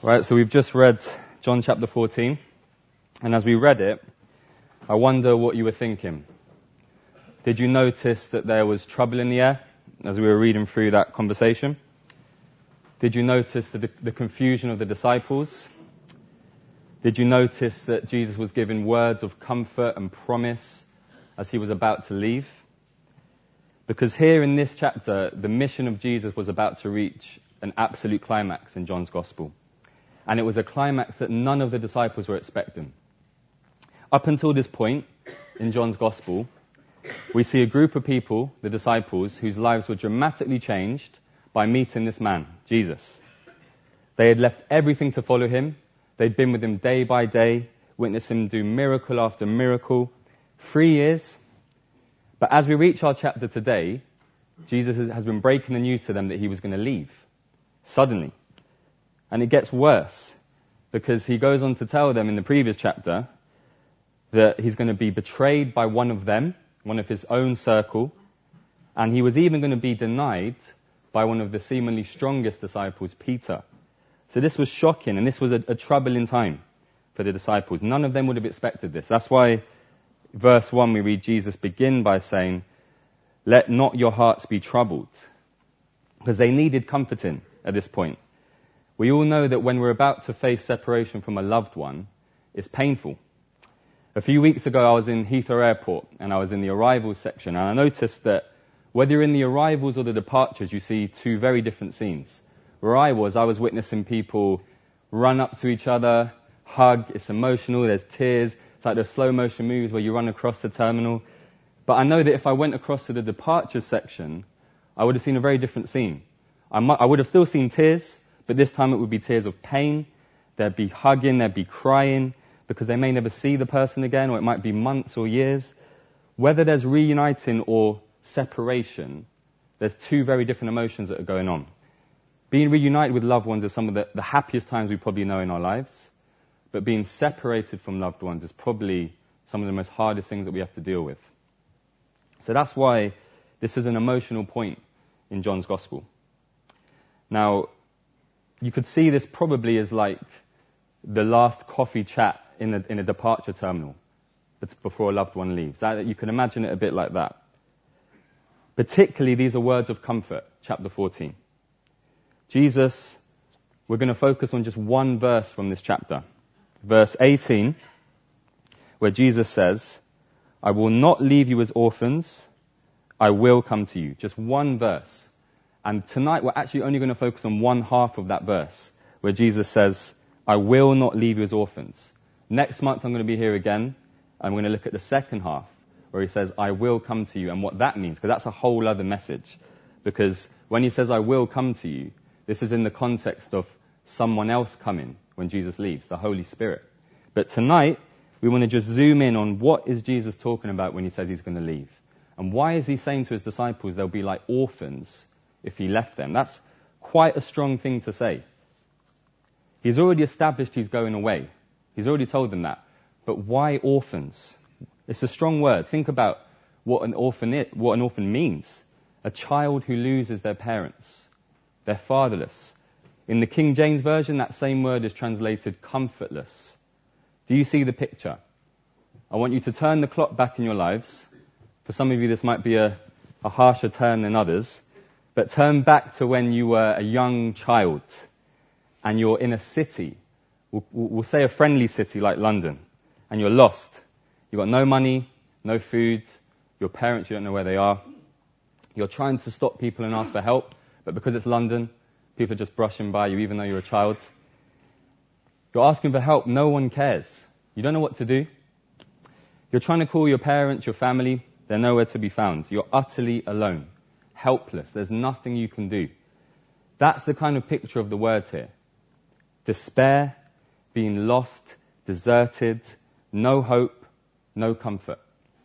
Right, so we've just read John chapter 14, and as we read it, I wonder what you were thinking. Did you notice that there was trouble in the air as we were reading through that conversation? Did you notice the confusion of the disciples? Did you notice that Jesus was giving words of comfort and promise as he was about to leave? Because here in this chapter, the mission of Jesus was about to reach an absolute climax in John's Gospel. And it was a climax that none of the disciples were expecting. Up until this point, in John's Gospel, we see a group of people, the disciples, whose lives were dramatically changed by meeting this man, Jesus. They had left everything to follow him. They'd been with him day by day, witnessed him do miracle after miracle. 3 years. But as we reach our chapter today, Jesus has been breaking the news to them that he was going to leave. Suddenly. And it gets worse, because he goes on to tell them in the previous chapter that he's going to be betrayed by one of them, one of his own circle, and he was even going to be denied by one of the seemingly strongest disciples, Peter. So this was shocking, and this was a troubling time for the disciples. None of them would have expected this. That's why verse 1 we read Jesus begin by saying, "Let not your hearts be troubled," because they needed comforting at this point. We all know that when we're about to face separation from a loved one, it's painful. A few weeks ago, I was in Heathrow Airport, and I was in the arrivals section, and I noticed that whether you're in the arrivals or the departures, you see two very different scenes. Where I was witnessing people run up to each other, hug, it's emotional, there's tears, it's like those slow motion movies where you run across the terminal. But I know that if I went across to the departures section, I would have seen a very different scene. I would have still seen tears, but this time it would be tears of pain. There'd be hugging, there'd be crying, because they may never see the person again, or it might be months or years. Whether there's reuniting or separation, there's two very different emotions that are going on. Being reunited with loved ones is some of the happiest times we probably know in our lives, but being separated from loved ones is probably some of the most hardest things that we have to deal with. So that's why this is an emotional point in John's Gospel. Now, you could see this probably as like the last coffee chat in a departure terminal that's before a loved one leaves. You can imagine it a bit like that. Particularly, these are words of comfort, chapter 14. Jesus, we're going to focus on just one verse from this chapter. Verse 18, where Jesus says, "I will not leave you as orphans, I will come to you." Just one verse. And tonight we're actually only going to focus on one half of that verse, where Jesus says, "I will not leave you as orphans." Next month I'm going to be here again, and we're going to look at the second half, where he says, "I will come to you," and what that means, because that's a whole other message. Because when he says, "I will come to you," this is in the context of someone else coming when Jesus leaves, the Holy Spirit. But tonight, we want to just zoom in on what is Jesus talking about when he says he's going to leave. And why is he saying to his disciples they'll be like orphans if he left them? That's quite a strong thing to say. He's already established he's going away. He's already told them that. But why orphans? It's a strong word. Think about what an orphan means. A child who loses their parents. They're fatherless. In the King James Version, that same word is translated comfortless. Do you see the picture? I want you to turn the clock back in your lives. For some of you, this might be a harsher turn than others. But turn back to when you were a young child and you're in a city. We'll say a friendly city like London. And you're lost. You've got no money, no food. Your parents, you don't know where they are. You're trying to stop people and ask for help. But because it's London, people are just brushing by you even though you're a child. You're asking for help. No one cares. You don't know what to do. You're trying to call your parents, your family. They're nowhere to be found. You're utterly alone. Helpless. There's nothing you can do. That's the kind of picture of the words here. Despair, being lost, deserted, no hope, no comfort.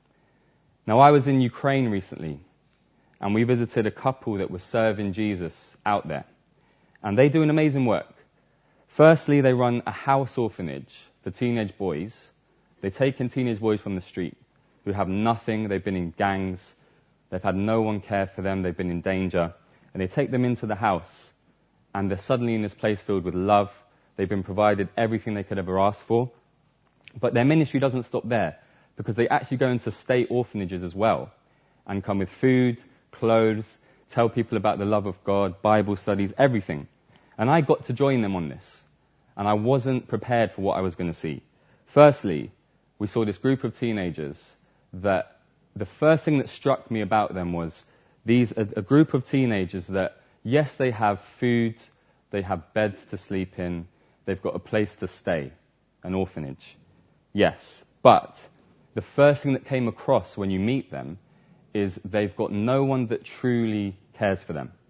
Now, I was in Ukraine recently, and we visited a couple that was serving Jesus out there. And they do an amazing work. Firstly, they run a house orphanage for teenage boys. They take in teenage boys from the street who have nothing. They've been in gangs. They've had no one care for them. They've been in danger. And they take them into the house, and they're suddenly in this place filled with love. They've been provided everything they could ever ask for. But their ministry doesn't stop there, because they actually go into state orphanages as well and come with food, clothes, tell people about the love of God, Bible studies, everything. And I got to join them on this. And I wasn't prepared for what I was going to see. Firstly, we saw this group of teenagers that the first thing that struck me about them was a group of teenagers that, yes, they have food, they have beds to sleep in, they've got a place to stay, an orphanage. Yes, but the first thing that came across when you meet them is they've got no one that truly cares for them.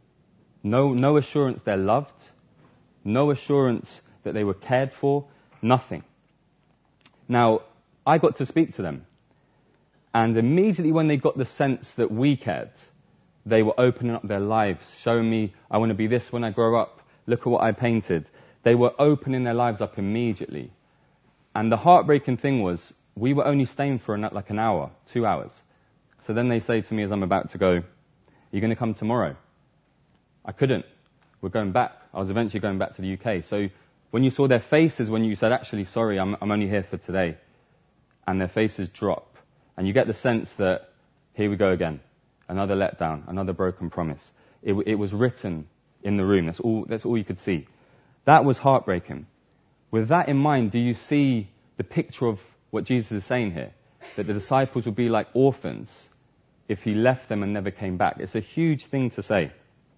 No assurance they're loved, no assurance that they were cared for, nothing. Now, I got to speak to them, and immediately when they got the sense that we cared, they were opening up their lives, showing me, I want to be this when I grow up, look at what I painted. They were opening their lives up immediately. And the heartbreaking thing was, we were only staying for like an hour, 2 hours. So then they say to me as I'm about to go, are you going to come tomorrow? I couldn't. We're going back. I was eventually going back to the UK. So when you saw their faces, when you said, actually, sorry, I'm only here for today, and their faces drop, and you get the sense that, here we go again, another letdown, another broken promise. It was written in the room. That's all you could see. That was heartbreaking. With that in mind, do you see the picture of what Jesus is saying here? That the disciples would be like orphans if he left them and never came back. It's a huge thing to say.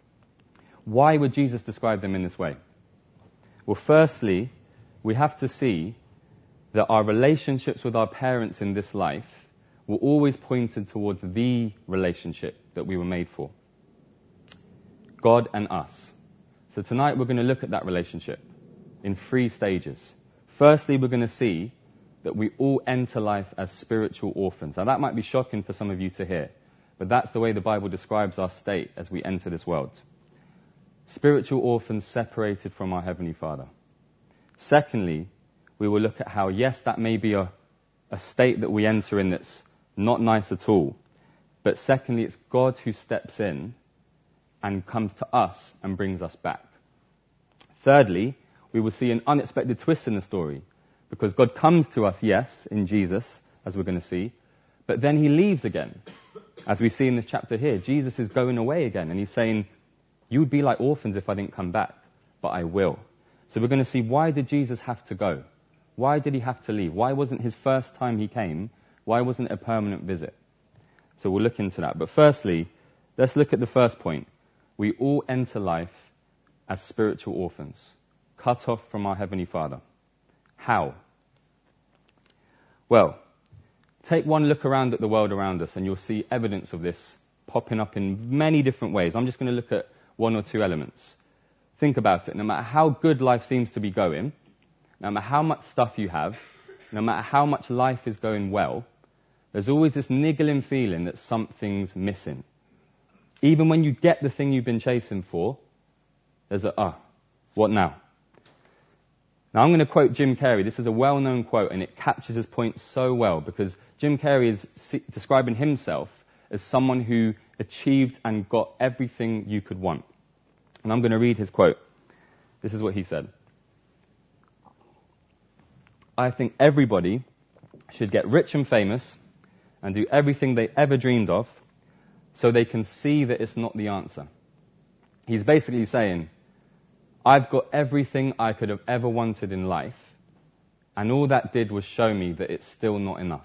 Why would Jesus describe them in this way? Well, firstly, we have to see that our relationships with our parents in this life were always pointed towards the relationship that we were made for. God and us. So tonight we're going to look at that relationship in 3 stages. Firstly, we're going to see that we all enter life as spiritual orphans. Now that might be shocking for some of you to hear, but that's the way the Bible describes our state as we enter this world. Spiritual orphans separated from our Heavenly Father. Secondly, we will look at how, yes, that may be a state that we enter in that's not nice at all, but secondly, it's God who steps in and comes to us and brings us back. Thirdly, we will see an unexpected twist in the story, because God comes to us, yes, in Jesus, as we're going to see, but then he leaves again. As we see in this chapter here, Jesus is going away again, and he's saying, you would be like orphans if I didn't come back, but I will. So we're going to see, why did Jesus have to go? Why did he have to leave? Why wasn't his first time he came, why wasn't it a permanent visit? So we'll look into that. But firstly, let's look at the first point. We all enter life as spiritual orphans, cut off from our Heavenly Father. How? Well, take one look around at the world around us and you'll see evidence of this popping up in many different ways. I'm just going to look at 1 or 2 elements. Think about it. No matter how good life seems to be going, no matter how much stuff you have, no matter how much life is going well, there's always this niggling feeling that something's missing. Even when you get the thing you've been chasing for, there's what now? Now I'm going to quote Jim Carrey. This is a well-known quote and it captures his point so well, because Jim Carrey is describing himself as someone who achieved and got everything you could want. And I'm going to read his quote. This is what he said. I think everybody should get rich and famous and do everything they ever dreamed of so they can see that it's not the answer. He's basically saying, I've got everything I could have ever wanted in life, and all that did was show me that it's still not enough.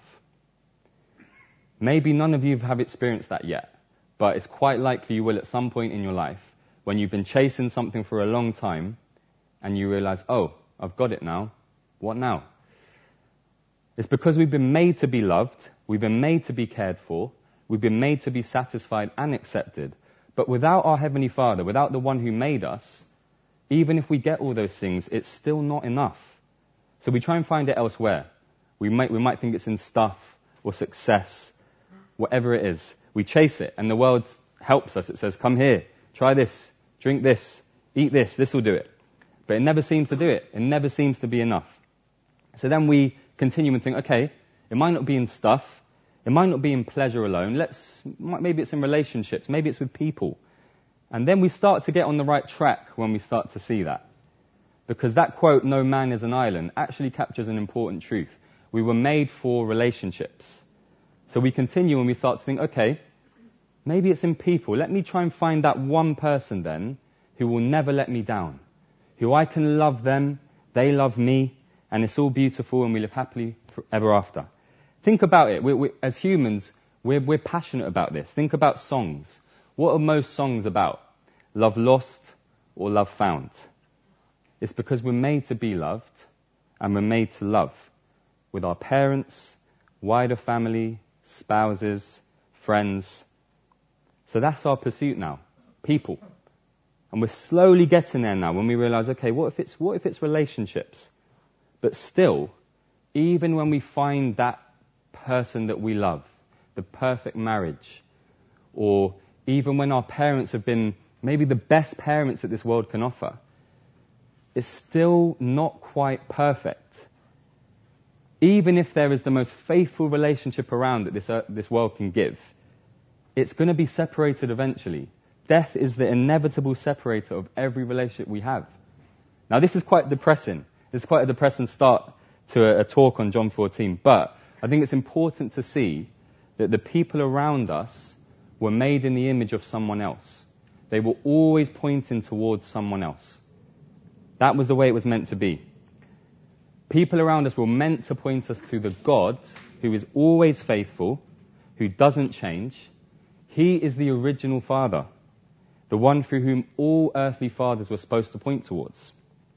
Maybe none of you have experienced that yet, but it's quite likely you will at some point in your life when you've been chasing something for a long time and you realize, I've got it now. What now? It's because we've been made to be loved, we've been made to be cared for, we've been made to be satisfied and accepted. But without our Heavenly Father, without the one who made us, even if we get all those things, it's still not enough. So we try and find it elsewhere. We might think it's in stuff or success, whatever it is. We chase it, and the world helps us. It says, come here, try this, drink this, eat this will do it. But it never seems to do it. It never seems to be enough. So then we continue and think, okay, it might not be in stuff, it might not be in pleasure alone, maybe it's in relationships, maybe it's with people. And then we start to get on the right track when we start to see that. Because that quote, "No man is an island," actually captures an important truth. We were made for relationships. So we continue and we start to think, okay, maybe it's in people. Let me try and find that one person then who will never let me down, who I can love them, they love me, and it's all beautiful and we live happily ever after. Think about it. As humans, we're passionate about this. Think about songs. What are most songs about? Love lost or love found? It's because we're made to be loved and we're made to love with our parents, wider family, spouses, friends. So that's our pursuit now, people. And we're slowly getting there now when we realize, okay, what if it's relationships? But still, even when we find that person that we love, the perfect marriage, or even when our parents have been maybe the best parents that this world can offer, it's still not quite perfect. Even if there is the most faithful relationship around that this world can give, it's going to be separated eventually. Death is the inevitable separator of every relationship we have. Now, this is quite depressing. This is quite a depressing start to a talk on John 14, but I think it's important to see that the people around us were made in the image of someone else. They were always pointing towards someone else. That was the way it was meant to be. People around us were meant to point us to the God who is always faithful, who doesn't change. He is the original Father, the one through whom all earthly fathers were supposed to point towards.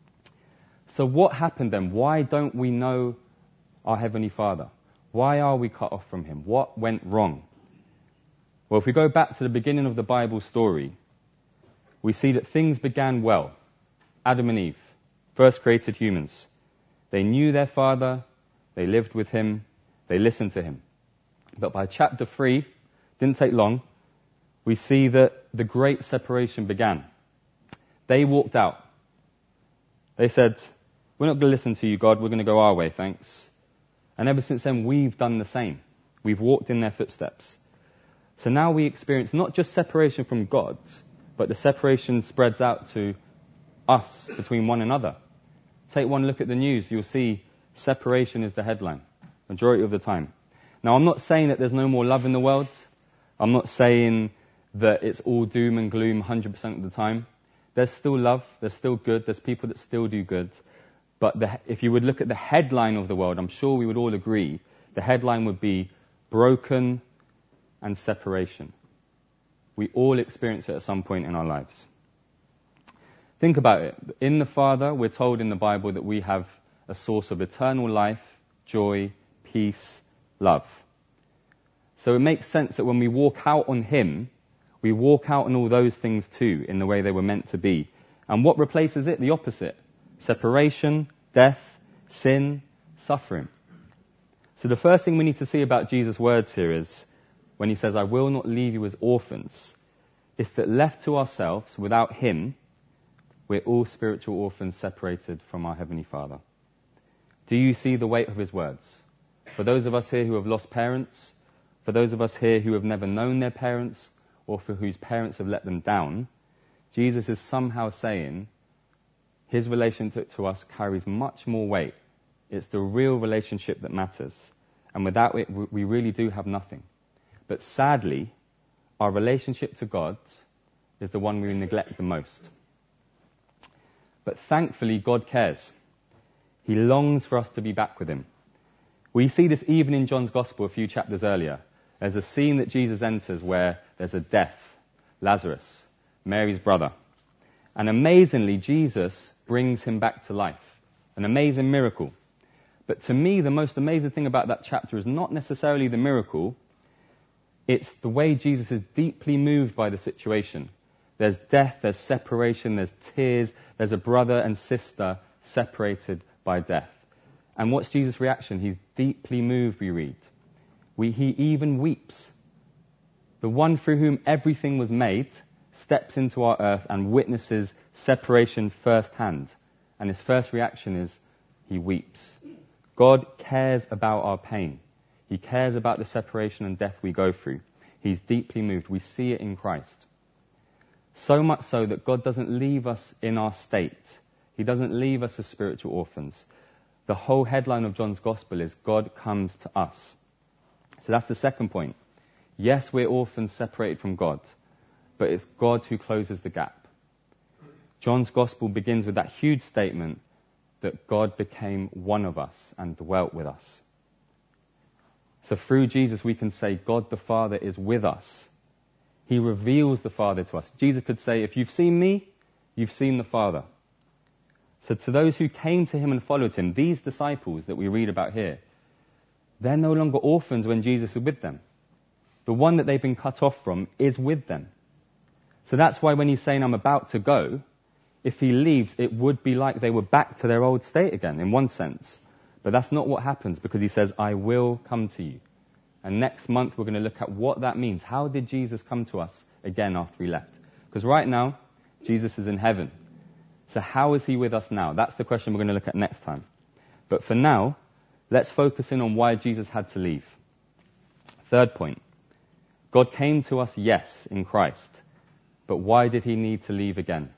So what happened then? Why don't we know our Heavenly Father? Why are we cut off from Him? What went wrong? Well, if we go back to the beginning of the Bible story, we see that things began well. Adam and Eve, first created humans. They knew their Father, they lived with Him, they listened to Him. But by chapter 3, didn't take long, we see that the great separation began. They walked out. They said, "We're not going to listen to you, God, we're going to go our way, thanks." And ever since then, we've done the same. We've walked in their footsteps. So now we experience not just separation from God, but the separation spreads out to us, between one another. Take one look at the news, you'll see separation is the headline, majority of the time. Now, I'm not saying that there's no more love in the world. I'm not saying that it's all doom and gloom 100% of the time. There's still love, there's still good, there's people that still do good. But if you would look at the headline of the world, I'm sure we would all agree, the headline would be broken and separation. We all experience it at some point in our lives. Think about it. In the Father, we're told in the Bible that we have a source of eternal life, joy, peace, love. So it makes sense that when we walk out on Him, we walk out on all those things too, in the way they were meant to be. And what replaces it? The opposite. Separation, death, sin, suffering. So the first thing we need to see about Jesus' words here is, when He says, "I will not leave you as orphans," is that left to ourselves, without Him, we're all spiritual orphans separated from our Heavenly Father. Do you see the weight of His words? For those of us here who have lost parents, for those of us here who have never known their parents, or for whose parents have let them down, Jesus is somehow saying His relationship to us carries much more weight. It's the real relationship that matters. And without it, we really do have nothing. But sadly, our relationship to God is the one we neglect the most. But thankfully, God cares. He longs for us to be back with Him. We see this even in John's Gospel a few chapters earlier. There's a scene that Jesus enters where there's a death. Lazarus, Mary's brother. And amazingly, Jesus brings him back to life. An amazing miracle. But to me, the most amazing thing about that chapter is not necessarily the miracle. It's the way Jesus is deeply moved by the situation. There's death, there's separation, there's tears, there's a brother and sister separated by death. And what's Jesus' reaction? He's deeply moved, we read. He even weeps. The one through whom everything was made steps into our earth and witnesses separation firsthand. And his first reaction is, he weeps. God cares about our pain. He cares about the separation and death we go through. He's deeply moved. We see it in Christ. So much so that God doesn't leave us in our state. He doesn't leave us as spiritual orphans. The whole headline of John's Gospel is God comes to us. So that's the second point. Yes, we're orphans separated from God, but it's God who closes the gap. John's Gospel begins with that huge statement that God became one of us and dwelt with us. So through Jesus we can say God the Father is with us. He reveals the Father to us. Jesus could say, if you've seen me, you've seen the Father. So to those who came to him and followed him, these disciples that we read about here, they're no longer orphans when Jesus is with them. The one that they've been cut off from is with them. So that's why when he's saying, I'm about to go, if he leaves, it would be like they were back to their old state again, in one sense. But that's not what happens, because he says, I will come to you. And next month we're going to look at what that means. How did Jesus come to us again after he left? Because right now, Jesus is in heaven. So how is he with us now? That's the question we're going to look at next time. But for now, let's focus in on why Jesus had to leave. Third point. God came to us, yes, in Christ. But why did he need to leave again?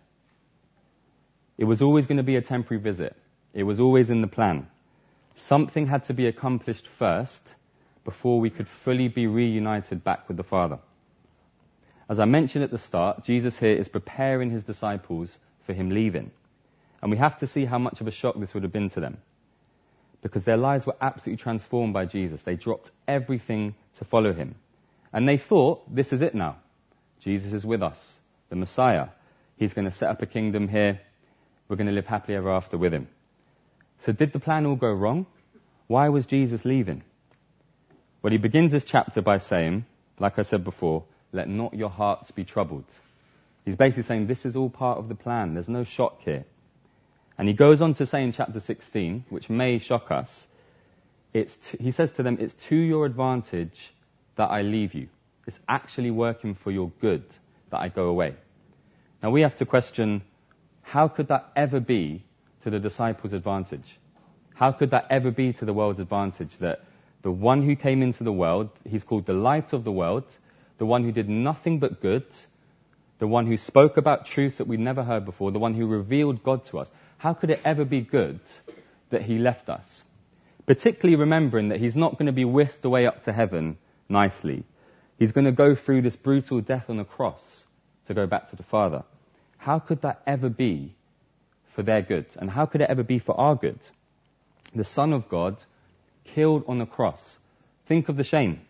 It was always going to be a temporary visit. It was always in the plan. Something had to be accomplished first before we could fully be reunited back with the Father. As I mentioned at the start, Jesus here is preparing his disciples for him leaving. And we have to see how much of a shock this would have been to them. Because their lives were absolutely transformed by Jesus. They dropped everything to follow him. And they thought, this is it now. Jesus is with us, the Messiah. He's going to set up a kingdom here. We're going to live happily ever after with him. So did the plan all go wrong? Why was Jesus leaving? Well, he begins this chapter by saying, like I said before, let not your hearts be troubled. He's basically saying this is all part of the plan. There's no shock here. And he goes on to say in chapter 16, which may shock us, he says to them, it's to your advantage that I leave you. It's actually working for your good that I go away. Now we have to question, how could that ever be to the disciples' advantage? How could that ever be to the world's advantage? That the one who came into the world, he's called the light of the world, the one who did nothing but good, the one who spoke about truths that we'd never heard before, the one who revealed God to us. How could it ever be good that he left us? Particularly remembering that he's not going to be whisked away up to heaven nicely. He's going to go through this brutal death on the cross to go back to the Father. How could that ever be for their good? And how could it ever be for our good? The Son of God killed on the cross. Think of the shame.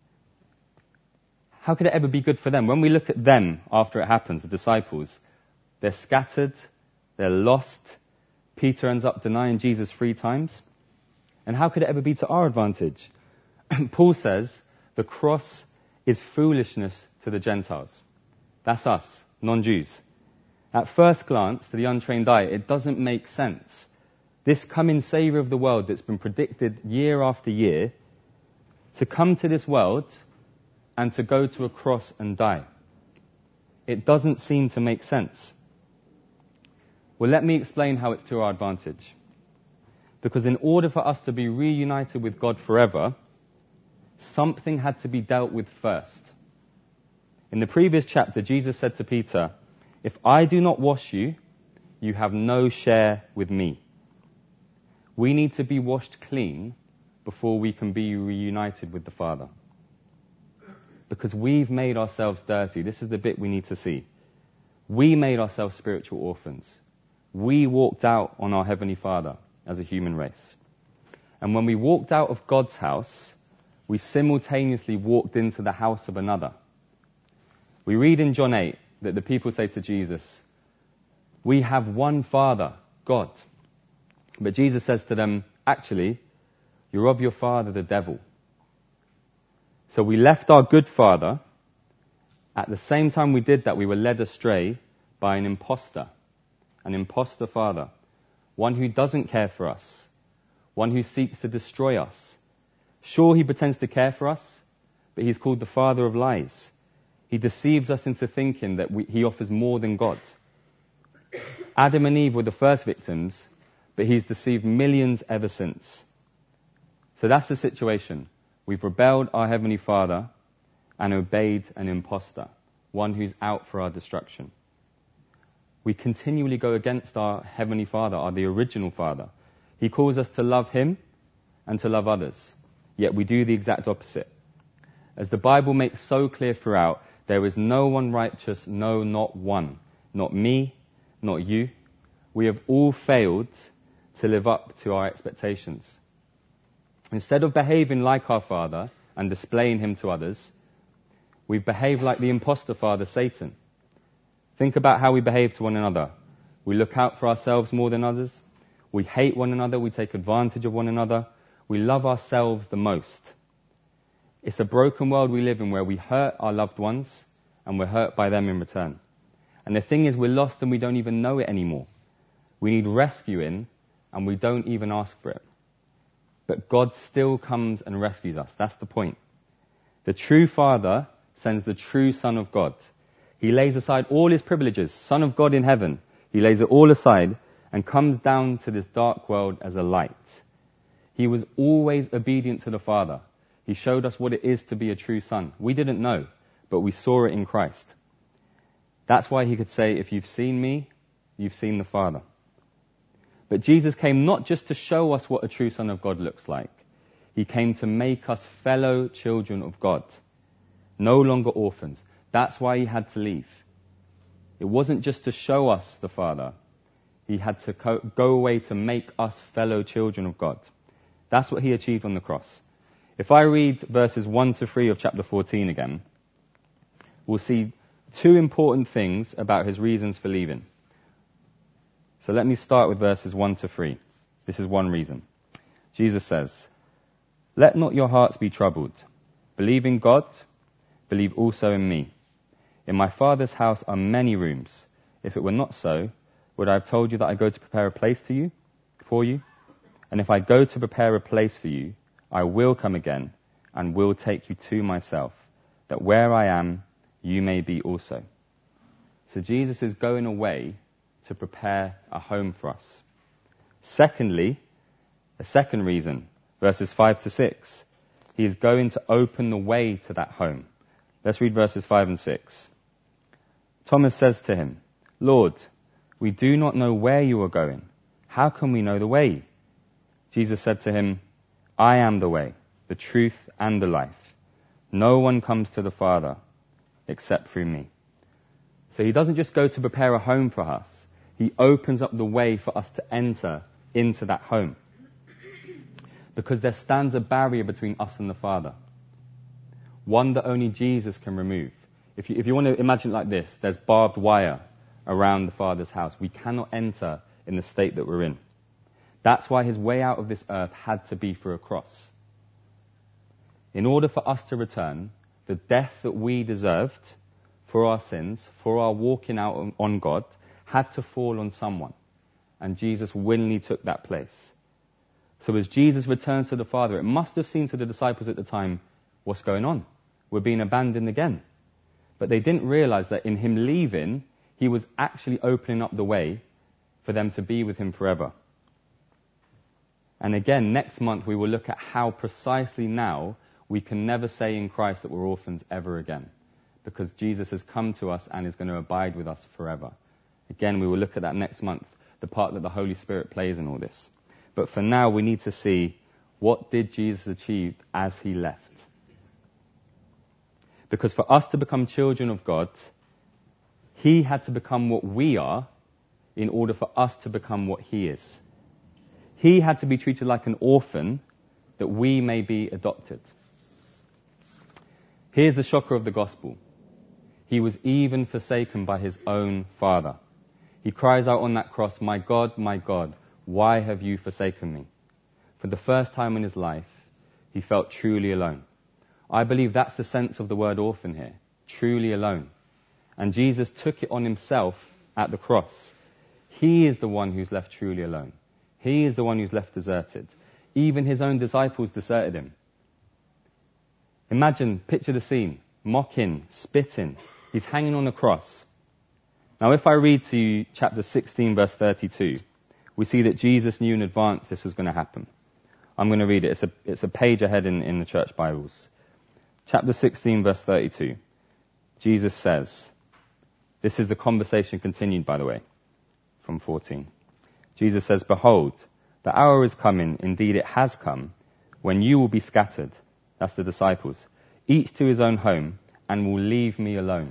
How could it ever be good for them? When we look at them after it happens, the disciples, they're scattered, they're lost. Peter ends up denying Jesus 3 times. And how could it ever be to our advantage? Paul says the cross is foolishness to the Gentiles. That's us, non-Jews. At first glance, to the untrained eye, it doesn't make sense. This coming Saviour of the world that's been predicted year after year, to come to this world and to go to a cross and die. It doesn't seem to make sense. Well, let me explain how it's to our advantage. Because in order for us to be reunited with God forever, something had to be dealt with first. In the previous chapter, Jesus said to Peter, if I do not wash you, you have no share with me. We need to be washed clean before we can be reunited with the Father. Because we've made ourselves dirty. This is the bit we need to see. We made ourselves spiritual orphans. We walked out on our Heavenly Father as a human race. And when we walked out of God's house, we simultaneously walked into the house of another. We read in John 8 that the people say to Jesus, we have one Father, God. But Jesus says to them, actually, you're of your father, the devil. So we left our good Father. At the same time we did that, we were led astray by an imposter Father, one who doesn't care for us, one who seeks to destroy us. Sure, he pretends to care for us, but he's called the father of lies. He deceives us into thinking that he offers more than God. Adam and Eve were the first victims, but he's deceived millions ever since. So that's the situation. We've rebelled our Heavenly Father and obeyed an imposter, one who's out for our destruction. We continually go against our Heavenly Father, the original Father. He calls us to love Him and to love others, yet we do the exact opposite. As the Bible makes so clear throughout, there is no one righteous, no, not one. Not me, not you. We have all failed to live up to our expectations. Instead of behaving like our Father and displaying Him to others, we've behaved like the imposter father, Satan. Think about how we behave to one another. We look out for ourselves more than others. We hate one another. We take advantage of one another. We love ourselves the most. It's a broken world we live in where we hurt our loved ones and we're hurt by them in return. And the thing is, we're lost and we don't even know it anymore. We need rescuing and we don't even ask for it. But God still comes and rescues us. That's the point. The true Father sends the true Son of God. He lays aside all His privileges, Son of God in heaven. He lays it all aside and comes down to this dark world as a light. He was always obedient to the Father. He showed us what it is to be a true son. We didn't know, but we saw it in Christ. That's why He could say, if you've seen me, you've seen the Father. But Jesus came not just to show us what a true Son of God looks like. He came to make us fellow children of God. No longer orphans. That's why He had to leave. It wasn't just to show us the Father. He had to go away to make us fellow children of God. That's what He achieved on the cross. If I read verses 1 to 3 of chapter 14 again, we'll see two important things about His reasons for leaving. So let me start with verses 1 to 3. This is one reason. Jesus says, "Let not your hearts be troubled. Believe in God, believe also in me. In my Father's house are many rooms. If it were not so, would I have told you that I go to prepare a place for you? And if I go to prepare a place for you, I will come again and will take you to myself, that where I am, you may be also." So Jesus is going away to prepare a home for us. Secondly, a second reason, verses 5 to 6, He is going to open the way to that home. Let's read verses 5 and 6. Thomas says to Him, "Lord, we do not know where you are going. How can we know the way?" Jesus said to him, "I am the way, the truth, and the life. No one comes to the Father except through me." So He doesn't just go to prepare a home for us. He opens up the way for us to enter into that home. Because there stands a barrier between us and the Father. One that only Jesus can remove. If you want to imagine it like this, there's barbed wire around the Father's house. We cannot enter in the state that we're in. That's why His way out of this earth had to be through a cross. In order for us to return, the death that we deserved for our sins, for our walking out on God, had to fall on someone. And Jesus willingly took that place. So as Jesus returns to the Father, it must have seemed to the disciples at the time, what's going on? We're being abandoned again. But they didn't realize that in Him leaving, He was actually opening up the way for them to be with Him forever. And again, next month we will look at how precisely now we can never say in Christ that we're orphans ever again. Because Jesus has come to us and is going to abide with us forever. Again, we will look at that next month, the part that the Holy Spirit plays in all this. But for now, we need to see, what did Jesus achieve as He left? Because for us to become children of God, He had to become what we are in order for us to become what He is. He had to be treated like an orphan that we may be adopted. Here's the shocker of the gospel. He was even forsaken by His own Father. He cries out on that cross, my God, why have you forsaken me?" For the first time in His life, He felt truly alone. I believe that's the sense of the word orphan here. Truly alone. And Jesus took it on Himself at the cross. He is the one who's left truly alone. He is the one who's left deserted. Even His own disciples deserted Him. Imagine, picture the scene. Mocking, spitting. He's hanging on the cross. Now if I read to you chapter 16 verse 32, we see that Jesus knew in advance this was going to happen. I'm going to read it. It's a page ahead in the church Bibles. Chapter 16 verse 32. Jesus says, this is the conversation continued, by the way. from 14. Jesus says, "Behold, the hour is coming, indeed it has come, when you will be scattered," that's the disciples, "each to his own home, and will leave me alone.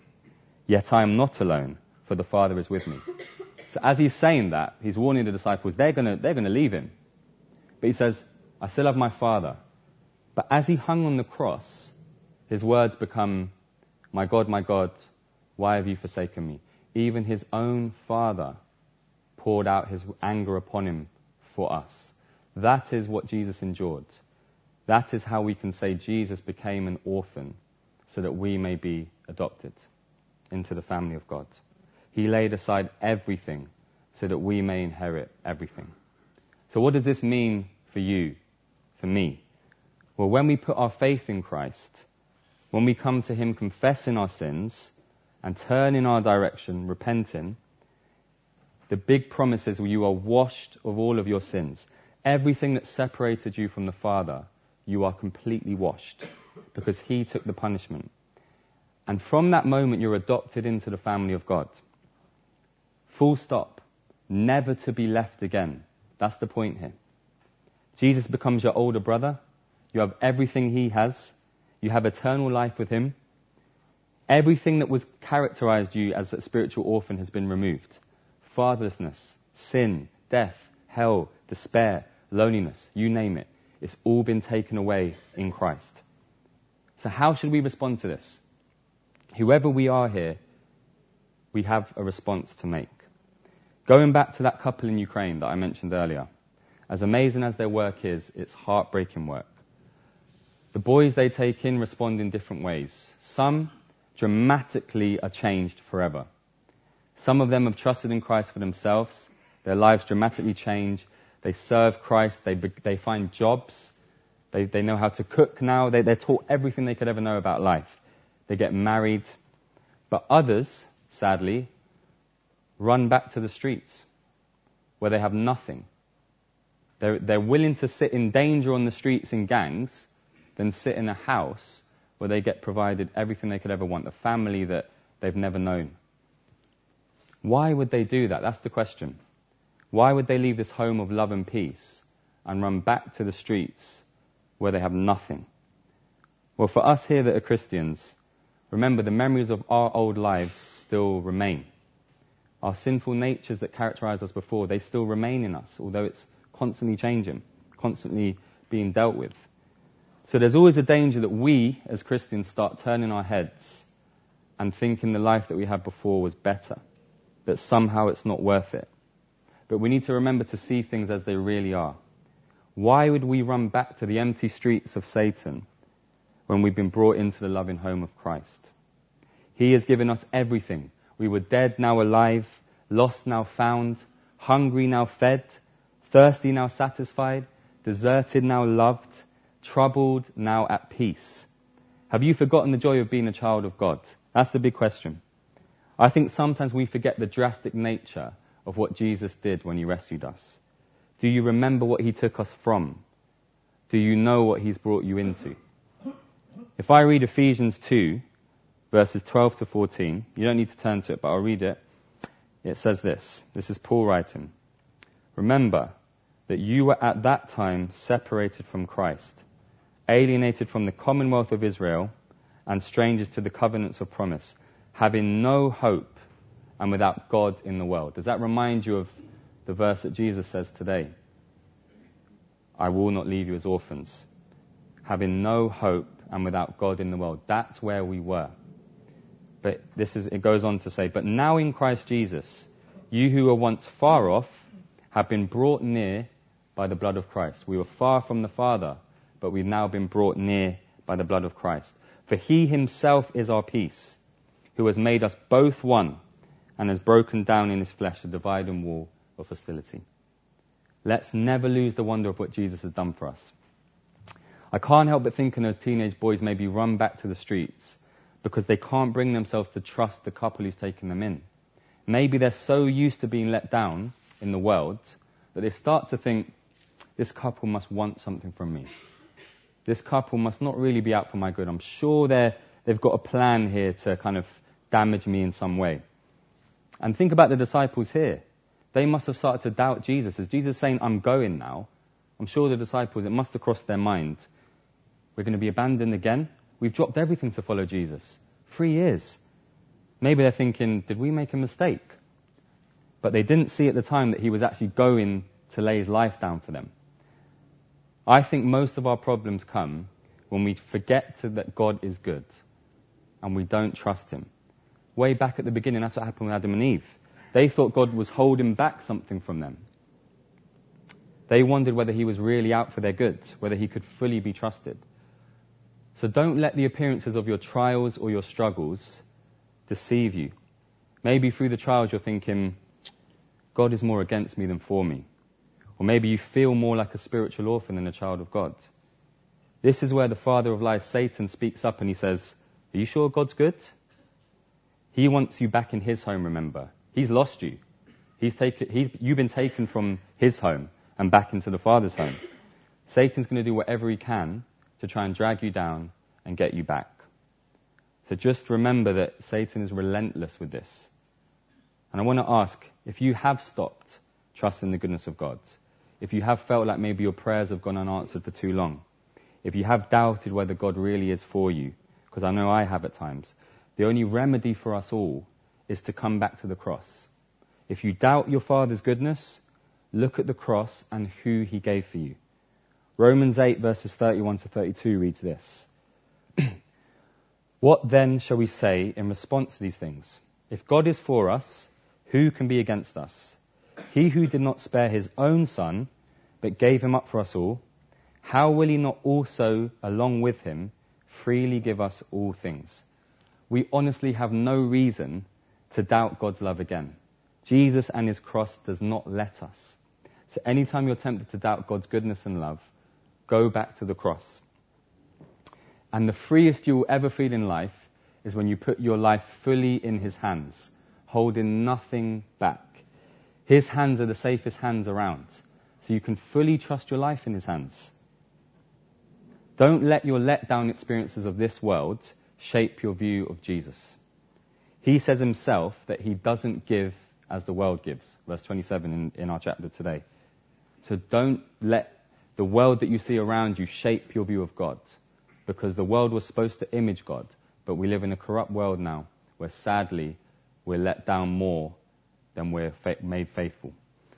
Yet I am not alone, for the Father is with me." So as he's saying that, he's warning the disciples, they're gonna leave him. But he says, "I still have my Father." But as he hung on the cross, his words become, my God, why have you forsaken me?" Even his own Father poured out his anger upon him for us. That is what Jesus endured. That is how we can say Jesus became an orphan so that we may be adopted into the family of God. He laid aside everything so that we may inherit everything. So what does this mean for you, for me? Well, when we put our faith in Christ, when we come to him confessing our sins and turn in our direction, repenting, the big promise is you are washed of all of your sins. Everything that separated you from the Father, you are completely washed because he took the punishment. And from that moment, you're adopted into the family of God. Full stop. Never to be left again. That's the point here. Jesus becomes your older brother. You have everything he has. You have eternal life with him. Everything that was characterized you as a spiritual orphan has been removed. Fatherlessness, sin, death, hell, despair, loneliness, you name it. It's all been taken away in Christ. So how should we respond to this? Whoever we are here, we have a response to make. Going back to that couple in Ukraine that I mentioned earlier, as amazing as their work is, it's heartbreaking work. The boys they take in respond in different ways. Some dramatically are changed forever. Some of them have trusted in Christ for themselves. Their lives dramatically change. They serve Christ. They find jobs. They know how to cook now. They're taught everything they could ever know about life. They get married. But others, sadly, run back to the streets where they have nothing. They're willing to sit in danger on the streets in gangs than sit in a house where they get provided everything they could ever want, a family that they've never known. Why would they do that? That's the question. Why would they leave this home of love and peace and run back to the streets where they have nothing? Well, for us here that are Christians, remember the memories of our old lives still remain. Our sinful natures that characterized us before, they still remain in us, although it's constantly changing, constantly being dealt with. So there's always a danger that we, as Christians, start turning our heads and thinking the life that we had before was better, that somehow it's not worth it. But we need to remember to see things as they really are. Why would we run back to the empty streets of Satan when we've been brought into the loving home of Christ? He has given us everything. We were dead, now alive, lost, now found, hungry, now fed, thirsty, now satisfied, deserted, now loved, troubled, now at peace. Have you forgotten the joy of being a child of God? That's the big question. I think sometimes we forget the drastic nature of what Jesus did when he rescued us. Do you remember what he took us from? Do you know what he's brought you into? If I read Ephesians 2, verses 12 to 14, you don't need to turn to it, but I'll read it. It says this. This is Paul writing. "Remember that you were at that time separated from Christ, alienated from the commonwealth of Israel, and strangers to the covenants of promise, having no hope and without God in the world." Does that remind you of the verse that Jesus says today? "I will not leave you as orphans." Having no hope and without God in the world. That's where we were. But it goes on to say, "But now in Christ Jesus, you who were once far off have been brought near by the blood of Christ." We were far from the Father, but we've now been brought near by the blood of Christ. "For he himself is our peace, who has made us both one and has broken down in his flesh the dividing wall of hostility." Let's never lose the wonder of what Jesus has done for us. I can't help but thinking those teenage boys maybe run back to the streets because they can't bring themselves to trust the couple who's taken them in. Maybe they're so used to being let down in the world that they start to think, this couple must want something from me. This couple must not really be out for my good. I'm sure they've got a plan here to kind of damage me in some way. And think about the disciples here. They must have started to doubt Jesus. As Jesus is saying, I'm going now, I'm sure the disciples, it must have crossed their mind. We're going to be abandoned again? We've dropped everything to follow Jesus. 3 years. Maybe they're thinking, did we make a mistake? But they didn't see at the time that he was actually going to lay his life down for them. I think most of our problems come when we forget that God is good and we don't trust him. Way back at the beginning, that's what happened with Adam and Eve. They thought God was holding back something from them. They wondered whether he was really out for their good, whether he could fully be trusted. So don't let the appearances of your trials or your struggles deceive you. Maybe through the trials you're thinking, God is more against me than for me. Or maybe you feel more like a spiritual orphan than a child of God. This is where the father of lies, Satan, speaks up and he says, are you sure God's good? He wants you back in his home, remember. He's lost you. You've been taken from his home and back into the Father's home. Satan's going to do whatever he can to try and drag you down and get you back. So just remember that Satan is relentless with this. And I want to ask, if you have stopped trusting the goodness of God, if you have felt like maybe your prayers have gone unanswered for too long, if you have doubted whether God really is for you, because I know I have at times, the only remedy for us all is to come back to the cross. If you doubt your Father's goodness, look at the cross and who he gave for you. Romans 8 verses 31 to 32 reads this. What then shall we say in response to these things? If God is for us, who can be against us? He who did not spare his own son, but gave him up for us all, how will he not also, along with him, freely give us all things? We honestly have no reason to doubt God's love again. Jesus and his cross does not let us. So anytime you're tempted to doubt God's goodness and love, go back to the cross. And the freest you will ever feel in life is when you put your life fully in his hands, holding nothing back. His hands are the safest hands around, so you can fully trust your life in his hands. Don't let your let-down experiences of this world shape your view of Jesus. He says himself that he doesn't give as the world gives. Verse 27 in our chapter today. So don't let the world that you see around you shape your view of God. Because the world was supposed to image God. But we live in a corrupt world now where sadly we're let down more than we're made faithful.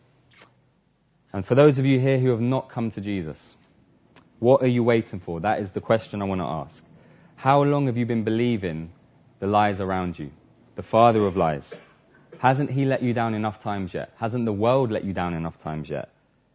And for those of you here who have not come to Jesus, what are you waiting for? That is the question I want to ask. How long have you been believing the lies around you? The father of lies. Hasn't he let you down enough times yet? Hasn't the world let you down enough times yet?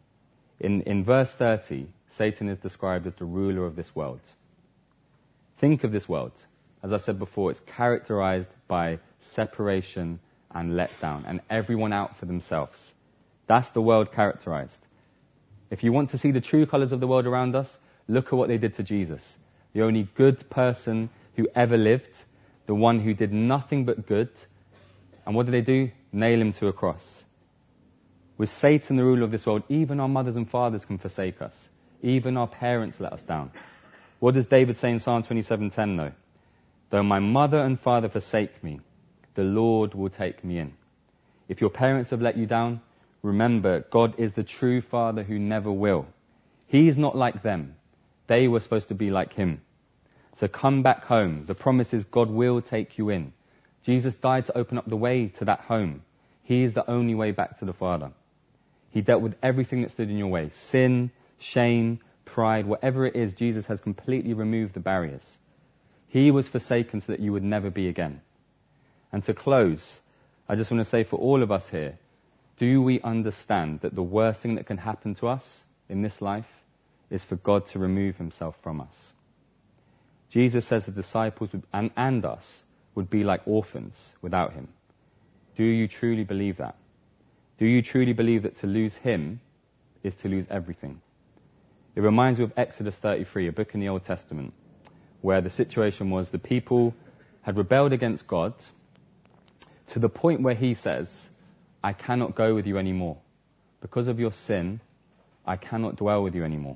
In verse 30, Satan is described as the ruler of this world. Think of this world. As I said before, it's characterized by separation and letdown, and everyone out for themselves. That's the world characterized. If you want to see the true colors of the world around us, look at what they did to Jesus. The only good person who ever lived, the one who did nothing but good. And what did they do? Nail him to a cross. With Satan the ruler of this world, even our mothers and fathers can forsake us. Even our parents let us down. What does David say in Psalm 27:10 though? Though my mother and father forsake me, the Lord will take me in. If your parents have let you down, remember God is the true Father who never will. He's not like them. They were supposed to be like him. So come back home. The promise is God will take you in. Jesus died to open up the way to that home. He is the only way back to the Father. He dealt with everything that stood in your way. Sin, shame, pride, whatever it is, Jesus has completely removed the barriers. He was forsaken so that you would never be again. And to close, I just want to say for all of us here, do we understand that the worst thing that can happen to us in this life is for God to remove himself from us? Jesus says the disciples and us would be like orphans without him. Do you truly believe that? Do you truly believe that to lose him is to lose everything? It reminds me of Exodus 33, a book in the Old Testament, where the situation was the people had rebelled against God to the point where he says, I cannot go with you anymore. Because of your sin, I cannot dwell with you anymore.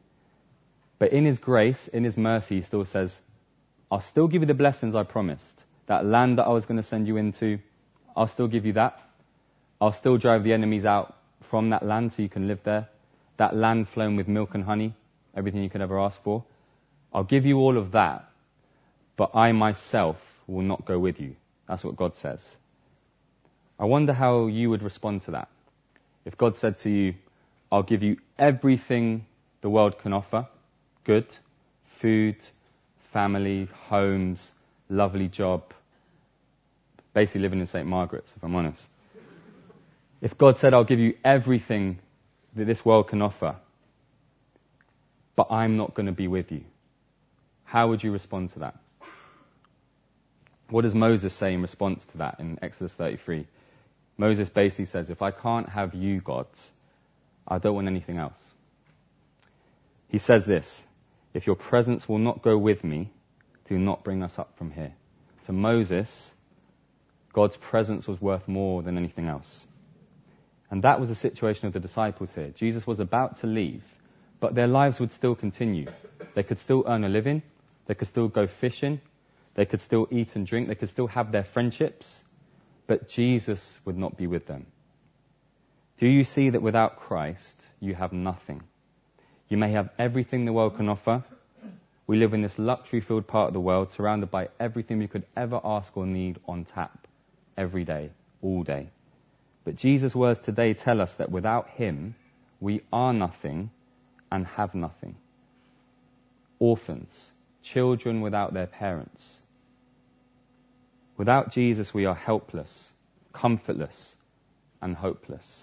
But in his grace, in his mercy, he still says, I'll still give you the blessings I promised. That land that I was going to send you into, I'll still give you that. I'll still drive the enemies out from that land so you can live there. That land flowing with milk and honey, everything you could ever ask for. I'll give you all of that, but I myself will not go with you. That's what God says. I wonder how you would respond to that. If God said to you, I'll give you everything the world can offer, good, food, family, homes, lovely job, basically living in St. Margaret's, if I'm honest. If God said, I'll give you everything that this world can offer, but I'm not going to be with you, how would you respond to that? What does Moses say in response to that in Exodus 33? Moses basically says, if I can't have you, God, I don't want anything else. He says this, if your presence will not go with me, do not bring us up from here. To Moses, God's presence was worth more than anything else. And that was the situation of the disciples here. Jesus was about to leave, but their lives would still continue. They could still earn a living. They could still go fishing. They could still eat and drink. They could still have their friendships. But Jesus would not be with them. Do you see that without Christ, you have nothing? You may have everything the world can offer. We live in this luxury-filled part of the world, surrounded by everything we could ever ask or need on tap, every day, all day. But Jesus' words today tell us that without him, we are nothing and have nothing. Orphans, children without their parents. Without Jesus, we are helpless, comfortless, and hopeless.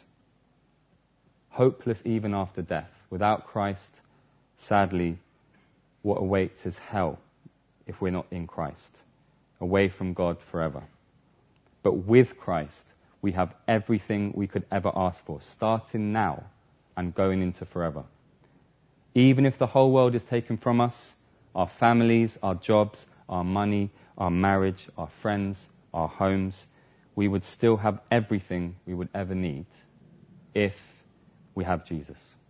Hopeless even after death. Without Christ, sadly, what awaits is hell if we're not in Christ, away from God forever. But with Christ, we have everything we could ever ask for, starting now and going into forever. Even if the whole world is taken from us, our families, our jobs, our money, our marriage, our friends, our homes, we would still have everything we would ever need if we have Jesus.